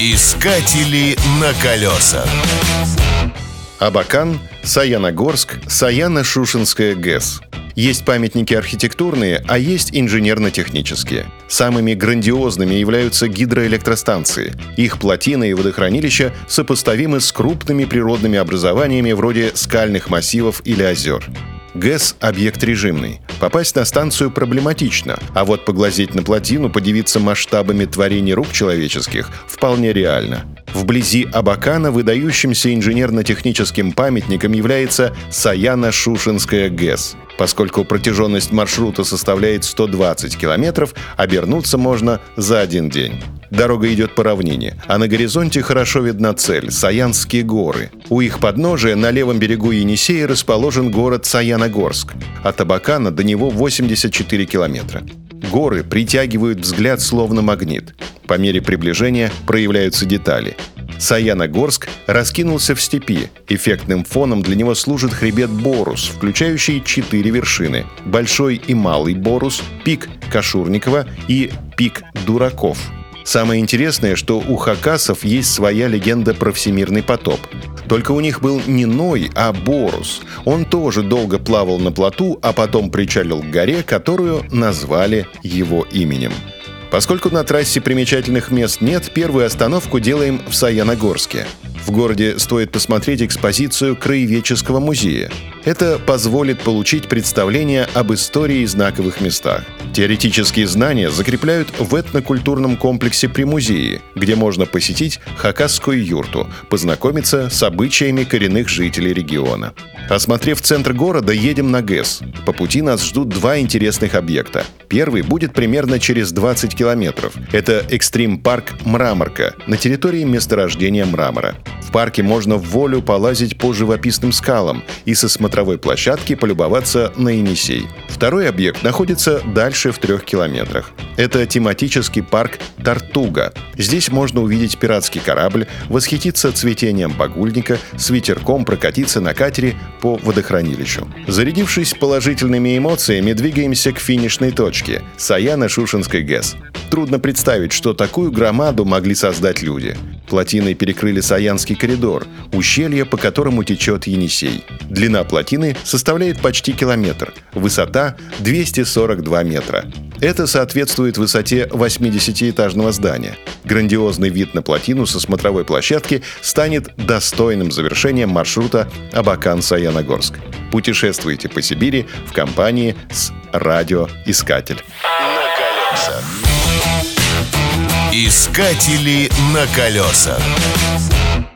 Искатели на колесах. Абакан, Саяногорск, Саяно-Шушенская ГЭС. Есть памятники архитектурные, а есть инженерно-технические. Самыми грандиозными являются гидроэлектростанции. Их плотины и водохранилища сопоставимы с крупными природными образованиями вроде скальных массивов или озер. ГЭС – объект режимный. Попасть на станцию проблематично, а вот поглазеть на плотину, подивиться масштабами творений рук человеческих вполне реально. Вблизи Абакана выдающимся инженерно-техническим памятником является Саяно-Шушенская ГЭС. Поскольку протяженность маршрута составляет 120 километров, обернуться можно за один день. Дорога идет по равнине, а на горизонте хорошо видна цель – Саянские горы. У их подножия на левом берегу Енисея расположен город Саяногорск. От Абакана до него 84 километра. Горы притягивают взгляд словно магнит. По мере приближения проявляются детали. Саяногорск раскинулся в степи. Эффектным фоном для него служит хребет Борус, включающий 4 вершины – Большой и Малый Борус, пик Кашурникова и пик Дураков. Самое интересное, что у хакасов есть своя легенда про всемирный потоп. Только у них был не Ной, а Борус. Он тоже долго плавал на плоту, а потом причалил к горе, которую назвали его именем. Поскольку на трассе примечательных мест нет, первую остановку делаем в Саяногорске. В городе стоит посмотреть экспозицию Краеведческого музея. Это позволит получить представление об истории и знаковых местах. Теоретические знания закрепляют в этнокультурном комплексе при музее, где можно посетить хакасскую юрту, познакомиться с обычаями коренных жителей региона. Осмотрев центр города, едем на ГЭС. По пути нас ждут два интересных объекта. Первый будет примерно через 20 километров. Это экстрим-парк «Мраморка» на территории месторождения мрамора. В парке можно вволю полазить по живописным скалам и со смотровой площадки полюбоваться на Енисей. Второй объект находится дальше в 3 километрах. Это тематический парк «Тартуга». Здесь можно увидеть пиратский корабль, восхититься цветением багульника, с ветерком прокатиться на катере по водохранилищу. Зарядившись положительными эмоциями, двигаемся к финишной точке – Саяно-Шушенской ГЭС. Трудно представить, что такую громаду могли создать люди. Плотиной перекрыли Саянский коридор, ущелье, по которому течет Енисей. Длина плотины составляет почти километр, высота – 242 метра. Это соответствует высоте 80-этажного здания. Грандиозный вид на плотину со смотровой площадки станет достойным завершением маршрута Абакан-Саяногорск. Путешествуйте по Сибири в компании с «Радио Искатель». На колесах. Искатели на колесах.